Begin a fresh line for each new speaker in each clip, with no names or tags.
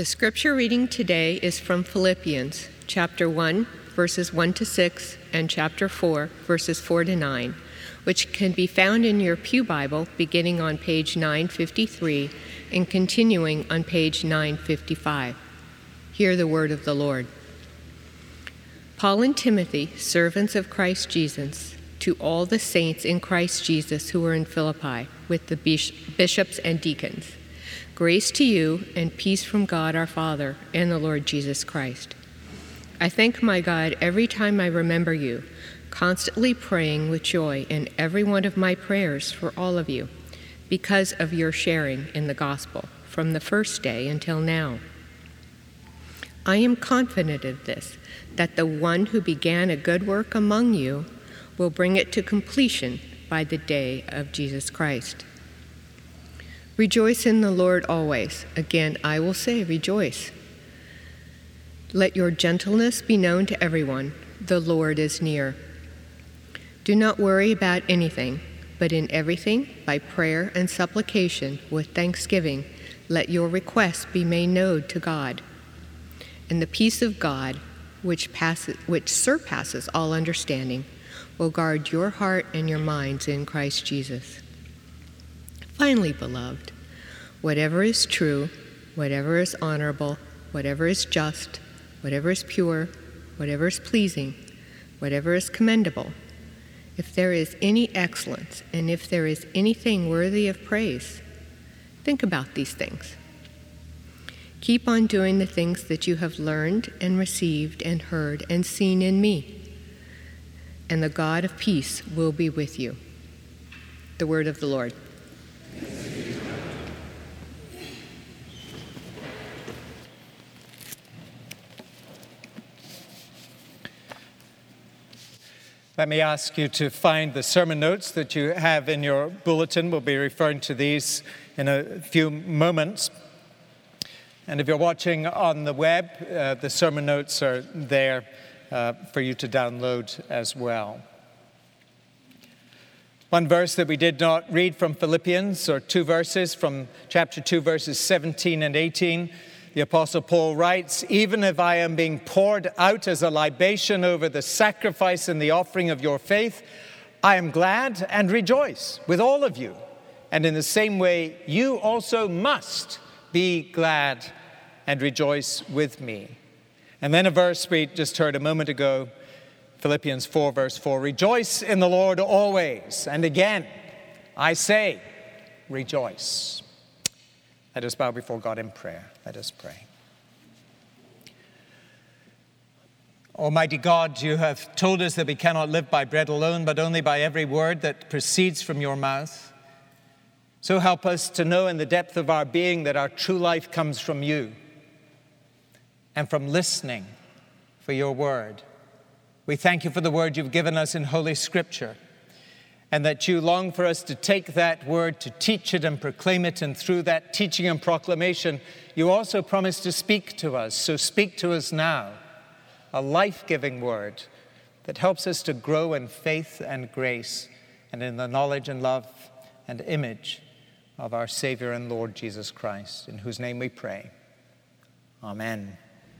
The scripture reading today is from Philippians, chapter 1, verses 1 to 6, and chapter 4, verses 4 to 9, which can be found in your Pew Bible beginning on page 953 and continuing on page 955. Hear the word of the Lord. Paul and Timothy, servants of Christ Jesus, to all the saints in Christ Jesus who are in Philippi, with the bishops and deacons. Grace to you and peace from God our Father and the Lord Jesus Christ. I thank my God every time I remember you, constantly praying with joy in every one of my prayers for all of you, because of your sharing in the gospel from the first day until now. I am confident of this, that the one who began a good work among you will bring it to completion by the day of Jesus Christ. Rejoice in the Lord always. Again, I will say, rejoice. Let your gentleness be known to everyone. The Lord is near. Do not worry about anything, but in everything, by prayer and supplication, with thanksgiving, let your requests be made known to God. And the peace of God, which surpasses all understanding, will guard your heart and your minds in Christ Jesus. Finally, beloved, whatever is true, whatever is honorable, whatever is just, whatever is pure, whatever is pleasing, whatever is commendable, if there is any excellence and if there is anything worthy of praise, think about these things. Keep on doing the things that you have learned and received and heard and seen in me, and the God of peace will be with you. The word of the Lord.
Let me ask you to find the sermon notes that you have in your bulletin. We'll be referring to these in a few moments. And if you're watching on the web, the sermon notes are there for you to download as well. One verse that we did not read from Philippians, or two verses from chapter 2, verses 17 and 18. The Apostle Paul writes, "Even if I am being poured out as a libation over the sacrifice and the offering of your faith, I am glad and rejoice with all of you. And in the same way, you also must be glad and rejoice with me." And then a verse we just heard a moment ago, Philippians 4, verse 4, "Rejoice in the Lord always. And again, I say, rejoice." Let us bow before God in prayer. Let us pray. Almighty God, you have told us that we cannot live by bread alone, but only by every word that proceeds from your mouth. So help us to know in the depth of our being that our true life comes from you and from listening for your word. We thank you for the word you've given us in Holy Scripture, and that you long for us to take that word, to teach it and proclaim it, and through that teaching and proclamation, you also promise to speak to us. So speak to us now, a life-giving word that helps us to grow in faith and grace and in the knowledge and love and image of our Savior and Lord Jesus Christ, in whose name we pray. Amen.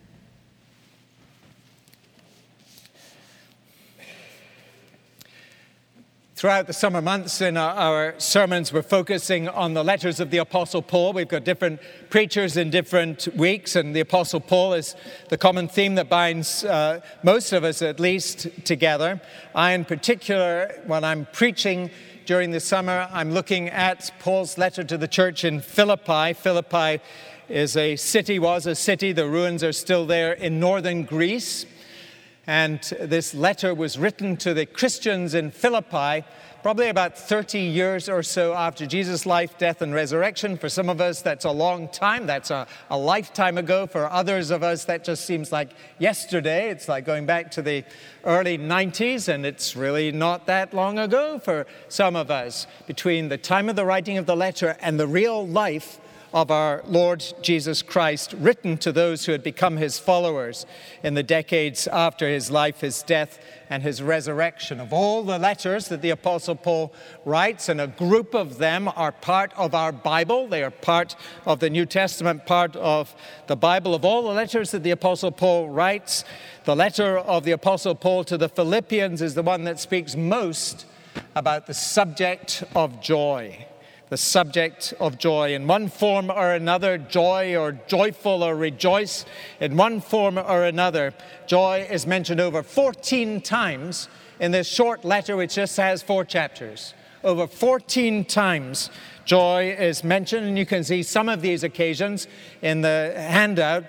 Throughout the summer months in our sermons, we're focusing on the letters of the Apostle Paul. We've got different preachers in different weeks, and the Apostle Paul is the common theme that binds most of us, at least, together. I, in particular, when I'm preaching during the summer, I'm looking at Paul's letter to the church in Philippi. Philippi is was a city. The ruins are still there in northern Greece. And this letter was written to the Christians in Philippi probably about 30 years or so after Jesus' life, death, and resurrection. For some of us, that's a long time. That's a lifetime ago. For others of us, that just seems like yesterday. It's like going back to the early 90s, and it's really not that long ago for some of us. Between the time of the writing of the letter and the real life of our Lord Jesus Christ, written to those who had become his followers in the decades after his life, his death, and his resurrection. Of all the letters that the Apostle Paul writes, and a group of them are part of our Bible, they are part of the New Testament, part of the Bible. Of all the letters that the Apostle Paul writes, the letter of the Apostle Paul to the Philippians is the one that speaks most about the subject of joy. The subject of joy. In one form or another, joy or joyful or rejoice, in one form or another, joy is mentioned over 14 times in this short letter, which just has 4 chapters. Over 14 times joy is mentioned, and you can see some of these occasions in the handout,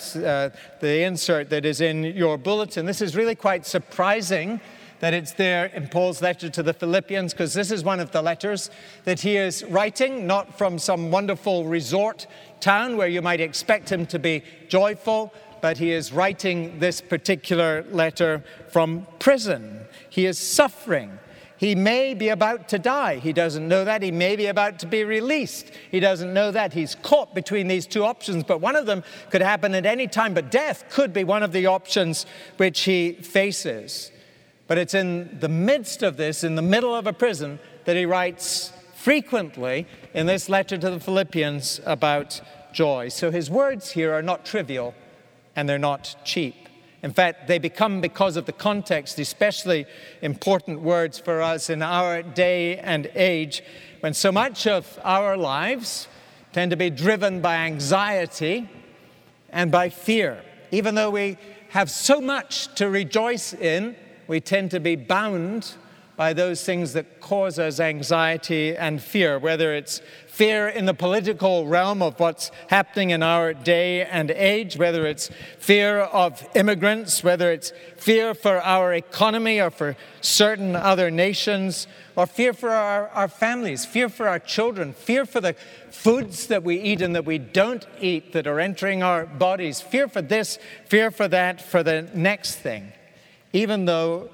the insert that is in your bulletin. This is really quite surprising that it's there in Paul's letter to the Philippians, because this is one of the letters that he is writing, not from some wonderful resort town where you might expect him to be joyful, but he is writing this particular letter from prison. He is suffering. He may be about to die. He doesn't know that. He may be about to be released. He doesn't know that. He's caught between these 2 options, but one of them could happen at any time, but death could be one of the options which he faces. But it's in the midst of this, in the middle of a prison, that he writes frequently in this letter to the Philippians about joy. So his words here are not trivial, and they're not cheap. In fact, they become, because of the context, especially important words for us in our day and age, when so much of our lives tend to be driven by anxiety and by fear. Even though we have so much to rejoice in, we tend to be bound by those things that cause us anxiety and fear, whether it's fear in the political realm of what's happening in our day and age, whether it's fear of immigrants, whether it's fear for our economy or for certain other nations, or fear for our families, fear for our children, fear for the foods that we eat and that we don't eat that are entering our bodies, fear for this, fear for that, for the next thing. Even though,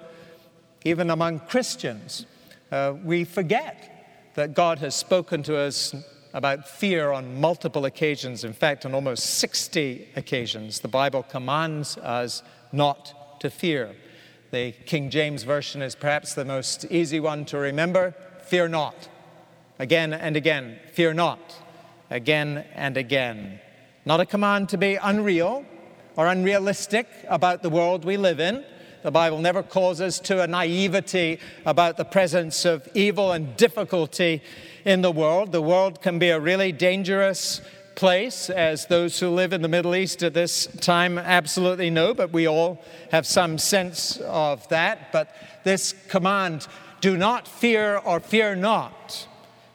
even among Christians, we forget that God has spoken to us about fear on multiple occasions. In fact, on almost 60 occasions, the Bible commands us not to fear. The King James Version is perhaps the most easy one to remember. Fear not. Again and again. Fear not. Again and again. Not a command to be unreal or unrealistic about the world we live in. The Bible never calls us to a naivety about the presence of evil and difficulty in the world. The world can be a really dangerous place, as those who live in the Middle East at this time absolutely know, but we all have some sense of that. But this command, do not fear or fear not,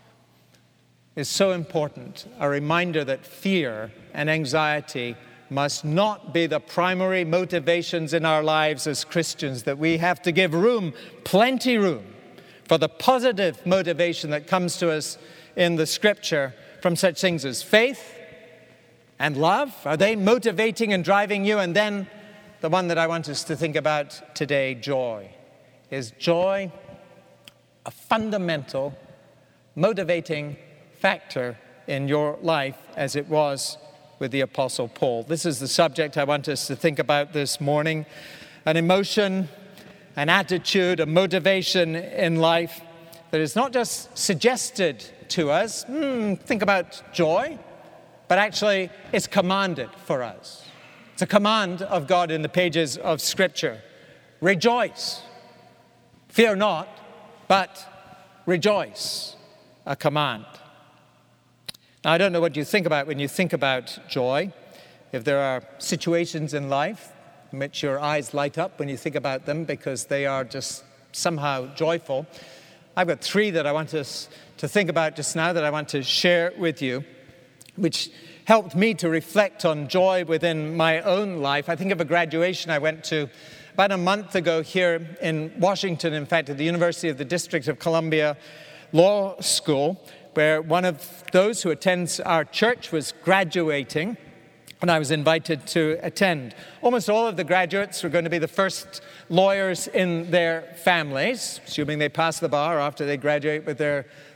is so important. A reminder that fear and anxiety must not be the primary motivations in our lives as Christians, that we have to give room, plenty room, for the positive motivation that comes to us in the Scripture from such things as faith and love. Are they motivating and driving you? And then the one that I want us to think about today, joy. Is joy a fundamental motivating factor in your life as it was with the Apostle Paul? This is the subject I want us to think about this morning. An emotion, an attitude, a motivation in life that is not just suggested to us, think about joy, but actually it's commanded for us. It's a command of God in the pages of Scripture. Rejoice. Fear not, but rejoice. A command. Now, I don't know what you think about when you think about joy. If there are situations in life in which your eyes light up when you think about them because they are just somehow joyful, I've got 3 that I want us to think about just now that I want to share with you, which helped me to reflect on joy within my own life. I think of a graduation I went to about a month ago here in Washington, in fact, at the University of the District of Columbia Law School, where one of those who attends our church was graduating, and I was invited to attend. Almost all of the graduates were going to be the first lawyers in their families, assuming they pass the bar after they graduate with their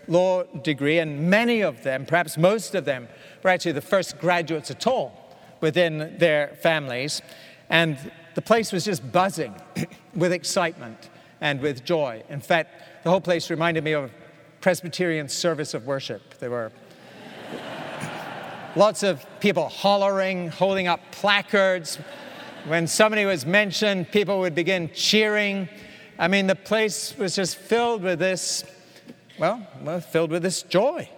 law degree, and many of them, perhaps most of them, were actually the first graduates at all within their families. And the place was just buzzing with excitement and with joy. In fact, the whole place reminded me of a Presbyterian service of worship. There were lots of people hollering, holding up placards. When somebody was mentioned, people would begin cheering. I mean, the place was just filled with this, filled with this joy.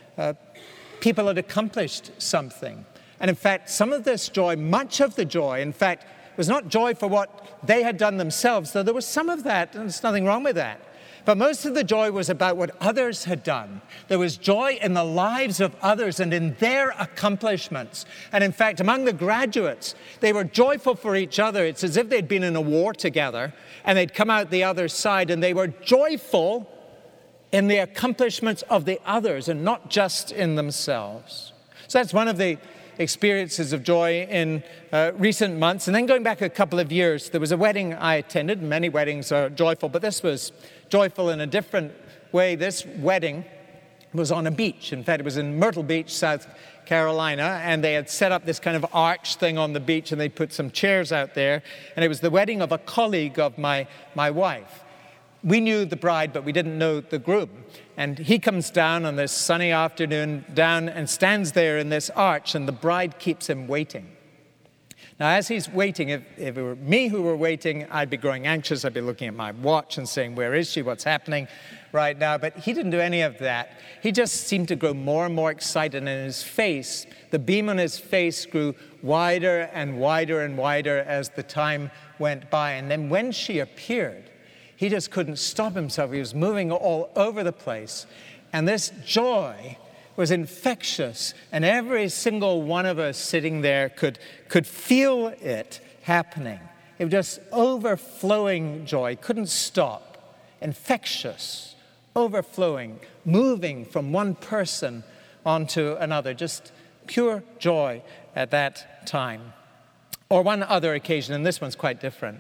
People had accomplished something. And in fact, some of this joy, much of the joy, in fact, was not joy for what they had done themselves, though there was some of that, and there's nothing wrong with that. But most of the joy was about what others had done. There was joy in the lives of others and in their accomplishments. And in fact, among the graduates, they were joyful for each other. It's as if they'd been in a war together and they'd come out the other side, and they were joyful in the accomplishments of the others and not just in themselves. So that's one of the experiences of joy in recent months. And then going back a couple of years, there was a wedding I attended. Many weddings are joyful, but this was joyful in a different way. This wedding was on a beach. In fact, it was in Myrtle Beach, South Carolina, and they had set up this kind of arch thing on the beach, and they put some chairs out there, and it was the wedding of a colleague of my wife. We knew the bride, but we didn't know the groom. And he comes down on this sunny afternoon, down and stands there in this arch, and the bride keeps him waiting. Now, as he's waiting, if it were me who were waiting, I'd be growing anxious. I'd be looking at my watch and saying, where is she? What's happening right now? But he didn't do any of that. He just seemed to grow more and more excited, and in his face, the beam on his face grew wider and wider and wider as the time went by. And then when she appeared, he just couldn't stop himself. He was moving all over the place. And this joy was infectious. And every single one of us sitting there could feel it happening. It was just overflowing joy. Couldn't stop. Infectious. Overflowing. Moving from one person onto another. Just pure joy at that time. Or one other occasion, and this one's quite different.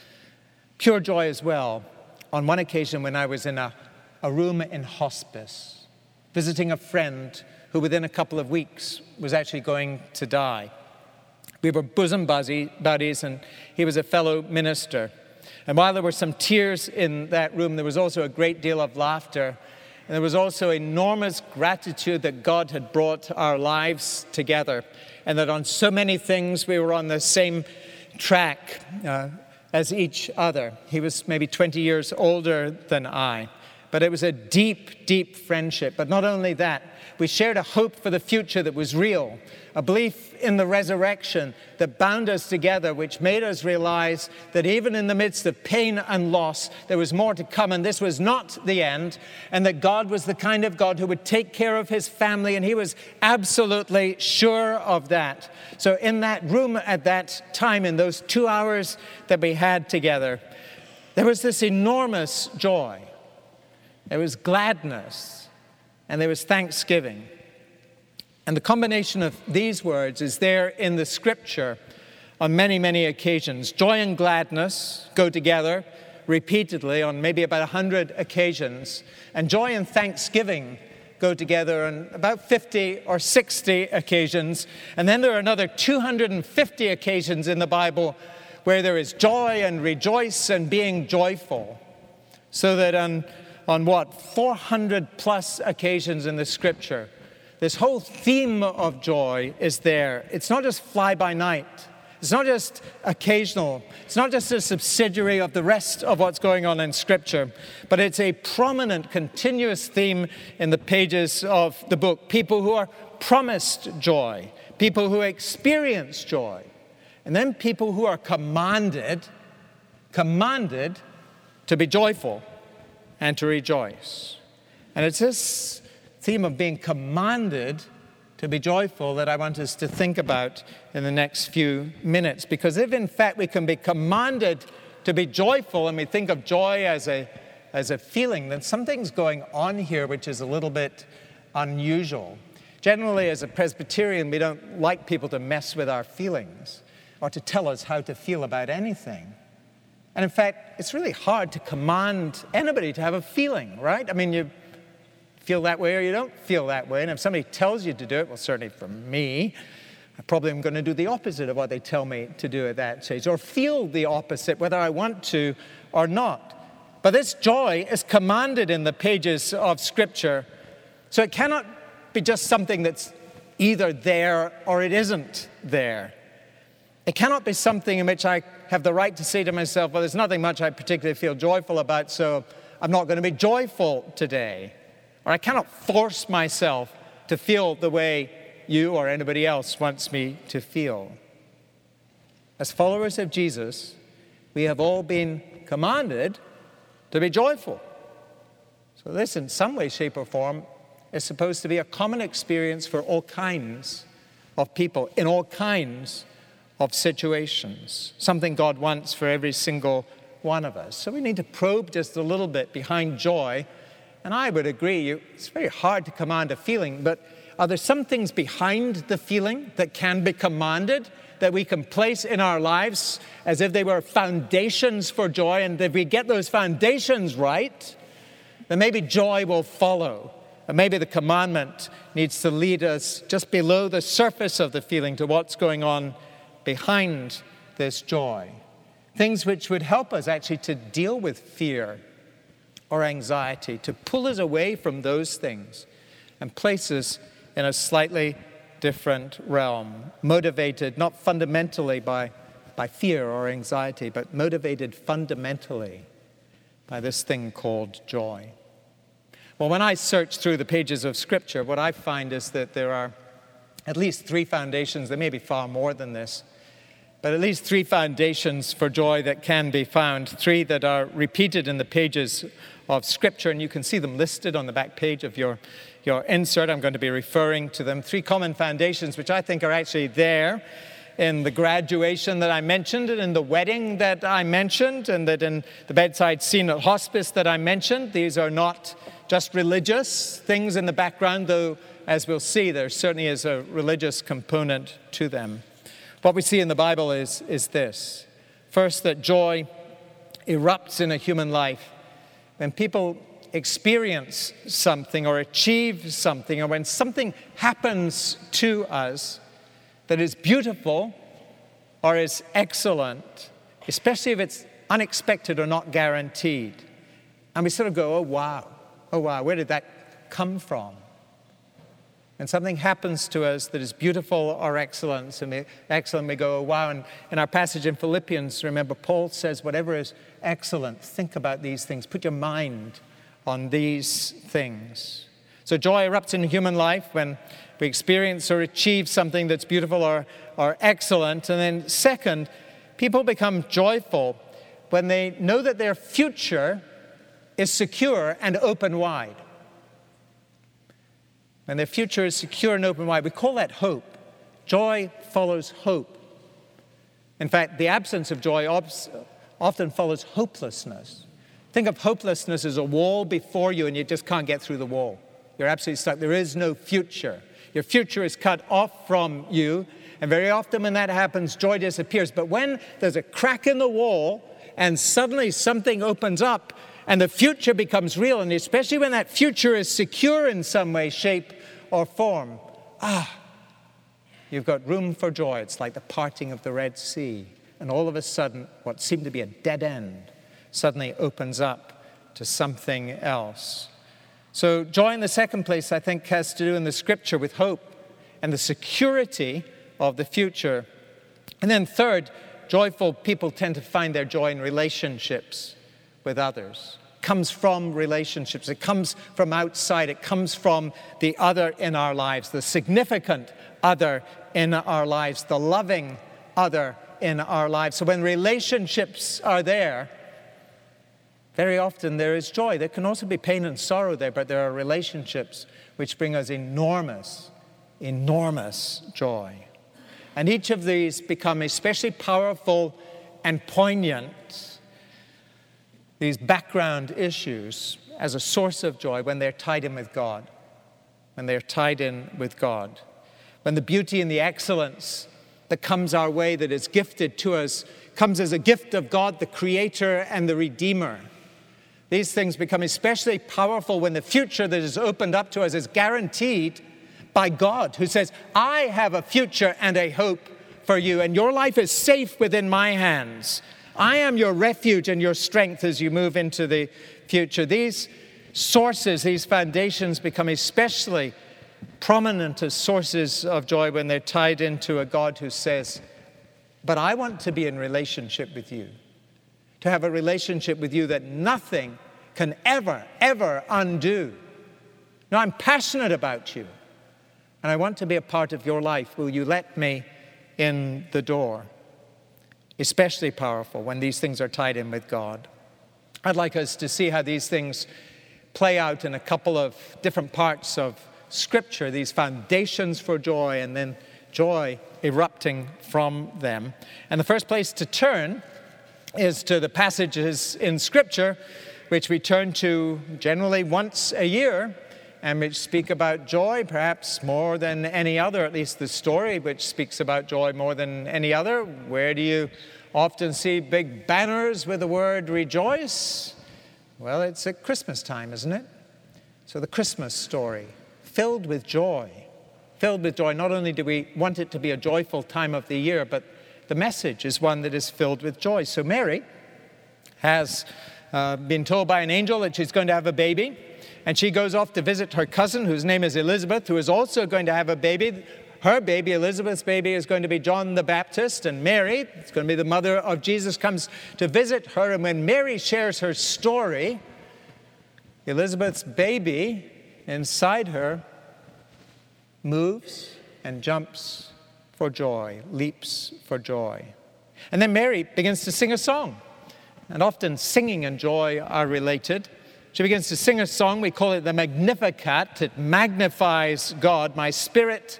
Pure joy as well. On one occasion when I was in a room in hospice, visiting a friend who within a couple of weeks was actually going to die. We were bosom buddies, and he was a fellow minister. And while there were some tears in that room, there was also a great deal of laughter. And there was also enormous gratitude that God had brought our lives together, and that on so many things we were on the same track as each other. He was maybe 20 years older than I. But it was a deep, deep friendship. But not only that, we shared a hope for the future that was real, a belief in the resurrection that bound us together, which made us realize that even in the midst of pain and loss, there was more to come, and this was not the end, and that God was the kind of God who would take care of his family, and he was absolutely sure of that. So in that room at that time, in those 2 hours that we had together, there was this enormous joy. There was gladness, and there was thanksgiving. And the combination of these words is there in the scripture on many, many occasions. Joy and gladness go together repeatedly on maybe about 100 occasions. And joy and thanksgiving go together on about 50 or 60 occasions. And then there are another 250 occasions in the Bible where there is joy and rejoice and being joyful. So that on 400 plus occasions in the scripture, this whole theme of joy is there. It's not just fly by night. It's not just occasional. It's not just a subsidiary of the rest of what's going on in scripture, but it's a prominent, continuous theme in the pages of the book. People who are promised joy, people who experience joy, and then people who are commanded to be joyful and to rejoice. And it's this theme of being commanded to be joyful that I want us to think about in the next few minutes. Because if in fact we can be commanded to be joyful, and we think of joy as a feeling, then something's going on here which is a little bit unusual. Generally, as a Presbyterian, we don't like people to mess with our feelings or to tell us how to feel about anything. And in fact, it's really hard to command anybody to have a feeling, right? I mean, feel that way or you don't feel that way. And if somebody tells you to do it, well, certainly for me, I probably am going to do the opposite of what they tell me to do at that stage, or feel the opposite, whether I want to or not. But this joy is commanded in the pages of Scripture, so it cannot be just something that's either there or it isn't there. It cannot be something in which I have the right to say to myself, well, there's nothing much I particularly feel joyful about, so I'm not going to be joyful today. Or I cannot force myself to feel the way you or anybody else wants me to feel. As followers of Jesus, we have all been commanded to be joyful. So this, in some way, shape, or form, is supposed to be a common experience for all kinds of people, in all kinds of situations. Something God wants for every single one of us. So we need to probe just a little bit behind joy. And I would agree, it's very hard to command a feeling, but are there some things behind the feeling that can be commanded, that we can place in our lives as if they were foundations for joy? And if we get those foundations right, then maybe joy will follow. And maybe the commandment needs to lead us just below the surface of the feeling to what's going on behind this joy. Things which would help us actually to deal with fear or anxiety, to pull us away from those things and place us in a slightly different realm, motivated not fundamentally by fear or anxiety, but motivated fundamentally by this thing called joy. Well, when I search through the pages of Scripture, what I find is that there are at least three foundations. There may be far more than this, but at least three foundations for joy that can be found, three that are repeated in the pages of Scripture, and you can see them listed on the back page of your insert. I'm going to be referring to them. Three common foundations, which I think are actually there in the graduation that I mentioned, and in the wedding that I mentioned, and that in the bedside scene at hospice that I mentioned. These are not just religious things in the background, though, as we'll see, there certainly is a religious component to them. What we see in the Bible is this. First, that joy erupts in a human life when people experience something or achieve something, or when something happens to us that is beautiful or is excellent, especially if it's unexpected or not guaranteed. And we sort of go, oh wow, where did that come from? And something happens to us that is beautiful or excellent, and we go, oh wow. And in our passage in Philippians, remember, Paul says, whatever is excellent, think about these things. Put your mind on these things. So joy erupts in human life when we experience or achieve something that's beautiful or excellent. And then second, people become joyful when they know that their future is secure and open wide. When their future is secure and open wide, we call that hope. Joy follows hope. In fact, the absence of joy often follows hopelessness. Think of hopelessness as a wall before you and you just can't get through the wall. You're absolutely stuck. There is no future. Your future is cut off from you, and very often when that happens, joy disappears. But when there's a crack in the wall and suddenly something opens up and the future becomes real, and especially when that future is secure in some way, shape, or form, you've got room for joy. It's like the parting of the Red Sea. And all of a sudden, what seemed to be a dead end suddenly opens up to something else. So joy in the second place, I think, has to do in the Scripture with hope and the security of the future. And then third, joyful people tend to find their joy in relationships with others. It comes from relationships. It comes from outside. It comes from the other in our lives, the significant other in our lives, the loving other in our lives. So when relationships are there, very often there is joy. There can also be pain and sorrow there, but there are relationships which bring us enormous, enormous joy. And each of these become especially powerful and poignant, these background issues, as a source of joy when they're tied in with God. When they're tied in with God. When the beauty and the excellence that comes our way, that is gifted to us, comes as a gift of God, the Creator and the Redeemer. These things become especially powerful when the future that is opened up to us is guaranteed by God, who says, I have a future and a hope for you, and your life is safe within my hands. I am your refuge and your strength as you move into the future. These sources, these foundations become especially prominent as sources of joy when they're tied into a God who says, but I want to be in relationship with you, to have a relationship with you that nothing can ever undo. Now, I'm passionate about you, and I want to be a part of your life. Will you let me in the door? Especially powerful when these things are tied in with God. I'd like us to see how these things play out in a couple of different parts of Scripture, these foundations for joy and then joy erupting from them. And the first place to turn is to the passages in Scripture which we turn to generally once a year and which speak about joy, perhaps more than any other, at least the story which speaks about joy more than any other. Where do you often see big banners with the word rejoice? Well, it's at Christmas time, isn't it? So the Christmas story, filled with joy. Filled with joy. Not only do we want it to be a joyful time of the year, but the message is one that is filled with joy. So Mary has been told by an angel that she's going to have a baby, and she goes off to visit her cousin, whose name is Elizabeth, who is also going to have a baby. Her baby, Elizabeth's baby, is going to be John the Baptist, and Mary, it's going to be the mother of Jesus, comes to visit her. And when Mary shares her story, Elizabeth's baby inside her moves and jumps for joy, leaps for joy. And then Mary begins to sing a song. And often singing and joy are related. She begins to sing a song. We call it the Magnificat. It magnifies God. My spirit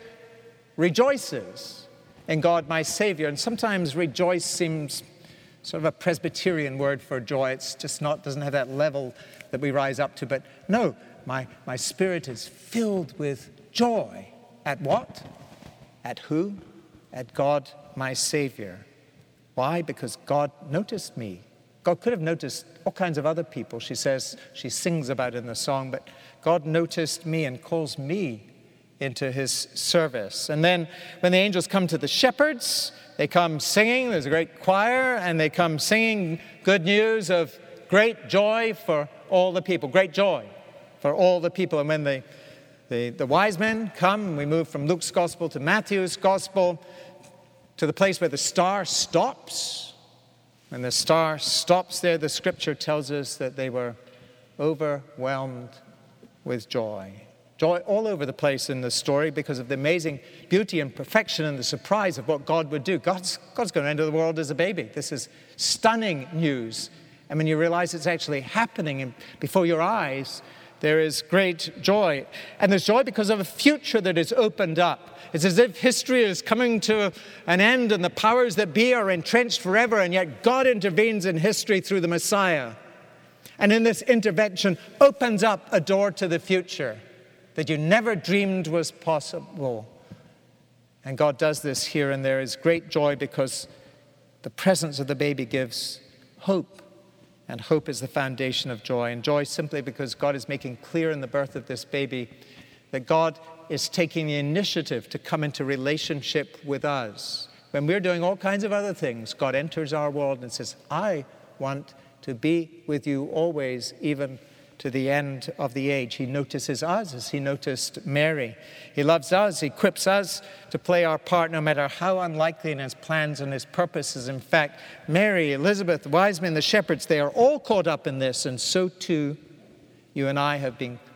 rejoices in God, my Savior. And sometimes rejoice seems sort of a Presbyterian word for joy. It's just not, doesn't have that level that we rise up to. But no, my spirit is filled with joy. At what? At who? At God, my Savior. Why? Because God noticed me. God could have noticed all kinds of other people, she says, she sings about in the song, but God noticed me and calls me into his service. And then when the angels come to the shepherds, they come singing, there's a great choir, and they come singing good news of great joy for all the people, great joy for all the people. And when the wise men come, we move from Luke's gospel to Matthew's gospel to the place where the star stops. When the star stops there, the scripture tells us that they were overwhelmed with joy. Joy all over the place in the story because of the amazing beauty and perfection and the surprise of what God would do. God's going to enter the world as a baby. This is stunning news. And when you realize it's actually happening before your eyes, there is great joy. And there's joy because of a future that is opened up. It's as if history is coming to an end and the powers that be are entrenched forever, and yet God intervenes in history through the Messiah. And in this intervention opens up a door to the future that you never dreamed was possible. And God does this here, and there is great joy because the presence of the baby gives hope. And hope is the foundation of joy. And joy simply because God is making clear in the birth of this baby that God is taking the initiative to come into relationship with us. When we're doing all kinds of other things, God enters our world and says, I want to be with you always, even to the end of the age. He notices us as he noticed Mary. He loves us, he equips us to play our part no matter how unlikely in his plans and his purposes. In fact, Mary, Elizabeth, the wise men, the shepherds, they are all caught up in this, and so too you and I have been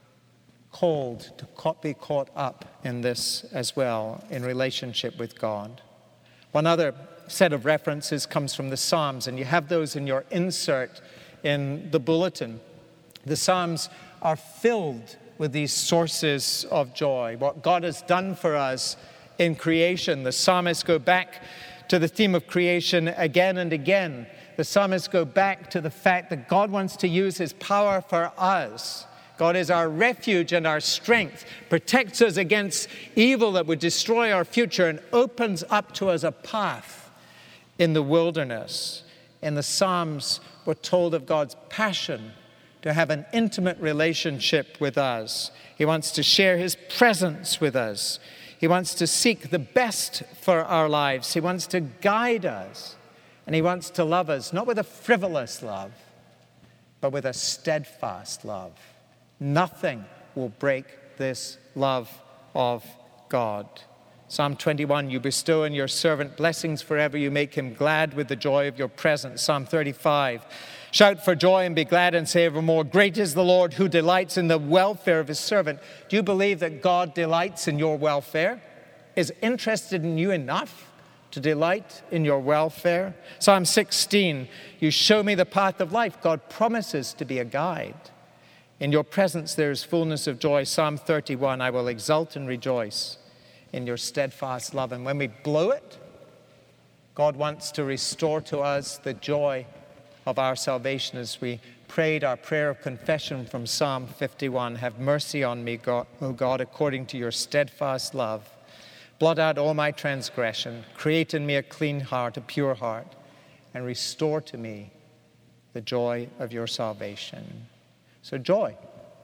called to be caught up in this as well, in relationship with God. One other set of references comes from the Psalms, and you have those in your insert in the bulletin. The Psalms are filled with these sources of joy, what God has done for us in creation. The psalmists go back to the theme of creation again and again. The psalmists go back to the fact that God wants to use his power for us. God is our refuge and our strength, protects us against evil that would destroy our future, and opens up to us a path in the wilderness. In the Psalms, we're told of God's passion to have an intimate relationship with us. He wants to share his presence with us. He wants to seek the best for our lives. He wants to guide us. And he wants to love us, not with a frivolous love, but with a steadfast love. Nothing will break this love of God. Psalm 21, you bestow on your servant blessings forever. You make him glad with the joy of your presence. Psalm 35, shout for joy and be glad and say evermore, great is the Lord who delights in the welfare of his servant. Do you believe that God delights in your welfare? Is interested in you enough to delight in your welfare? Psalm 16, you show me the path of life. God promises to be a guide. In your presence there is fullness of joy. Psalm 31, I will exult and rejoice in your steadfast love. And when we blow it, God wants to restore to us the joy of our salvation, as we prayed our prayer of confession from Psalm 51. Have mercy on me, God, O God, according to your steadfast love. Blot out all my transgression. Create in me a clean heart, a pure heart, and restore to me the joy of your salvation. So joy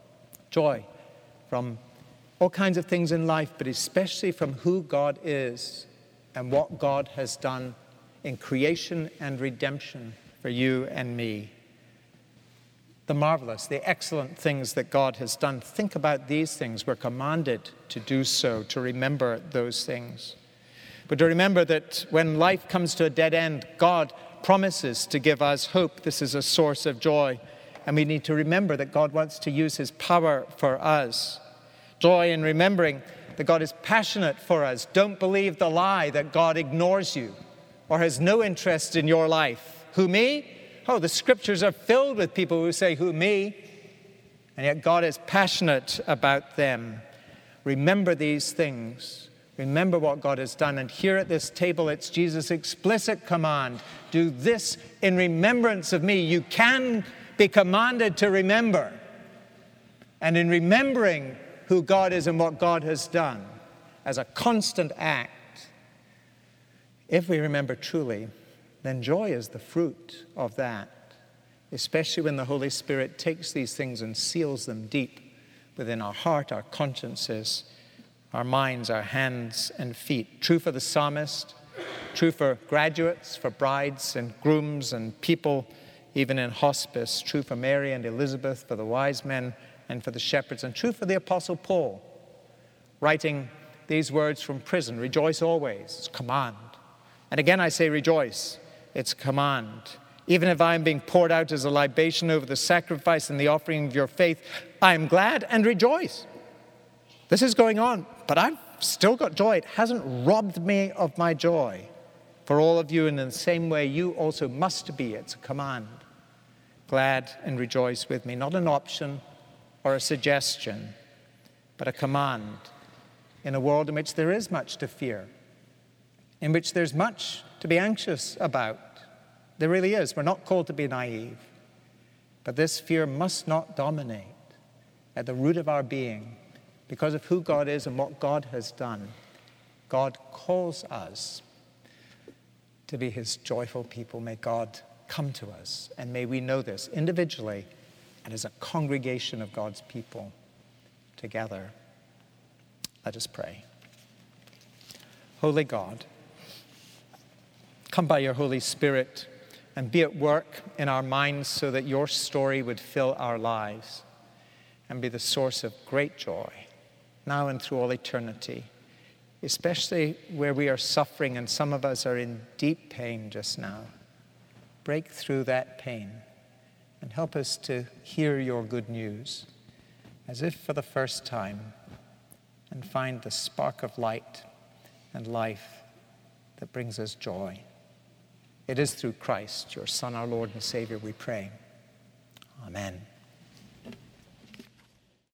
from all kinds of things in life, but especially from who God is and what God has done in creation and redemption for you and me. The marvelous, the excellent things that God has done. Think about these things. We're commanded to do so, to remember those things. But to remember that when life comes to a dead end, God promises to give us hope. This is a source of joy. And we need to remember that God wants to use his power for us. Joy in remembering that God is passionate for us. Don't believe the lie that God ignores you or has no interest in your life. Who, me? Oh, the scriptures are filled with people who say, who, me? And yet God is passionate about them. Remember these things. Remember what God has done. And here at this table, it's Jesus' explicit command. Do this in remembrance of me. You can be commanded to remember. And in remembering who God is and what God has done as a constant act, if we remember truly, then joy is the fruit of that, especially when the Holy Spirit takes these things and seals them deep within our heart, our consciences, our minds, our hands and feet. True for the psalmist, true for graduates, for brides and grooms and people even in hospice, true for Mary and Elizabeth, for the wise men and for the shepherds, and true for the Apostle Paul, writing these words from prison, rejoice always, it's a command. And again I say rejoice, it's a command. Even if I am being poured out as a libation over the sacrifice and the offering of your faith, I am glad and rejoice. This is going on, but I've still got joy. It hasn't robbed me of my joy. For all of you, and in the same way, you also must be. It's a command. Glad and rejoice with me. Not an option or a suggestion, but a command in a world in which there is much to fear, in which there's much to be anxious about. There really is. We're not called to be naive. But this fear must not dominate at the root of our being because of who God is and what God has done. God calls us to be his joyful people. May God come to us, and may we know this individually and as a congregation of God's people together. Let us pray. Holy God, come by your Holy Spirit and be at work in our minds so that your story would fill our lives and be the source of great joy now and through all eternity, especially where we are suffering and some of us are in deep pain just now. Break through that pain and help us to hear your good news as if for the first time and find the spark of light and life that brings us joy. It is through Christ, your Son, our Lord and Savior, we pray. Amen.